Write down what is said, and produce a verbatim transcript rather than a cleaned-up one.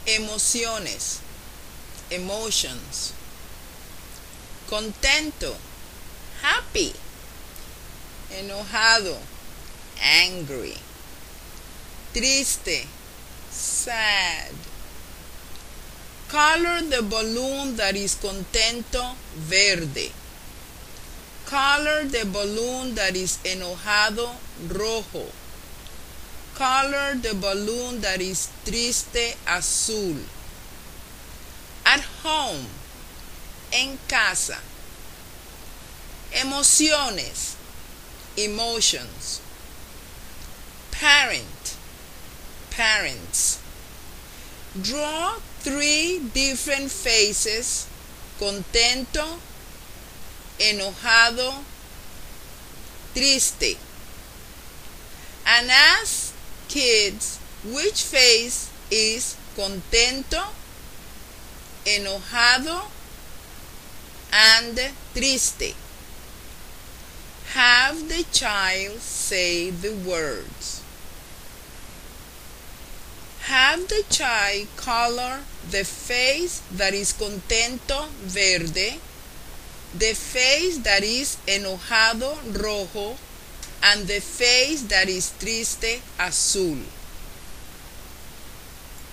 Emociones, emotions. Contento, happy. Enojado, angry. Triste, sad. Color the balloon that is contento verde. Color the balloon that is enojado rojo. Color the balloon that is triste azul. At home, en casa. Emociones, emotions. Parent, parents. Draw three different faces: contento, enojado, triste. And ask kids which face is contento, enojado, and triste. Have the child say the words. Have the child color the face that is contento verde, the face that is enojado rojo, and the face that is triste azul.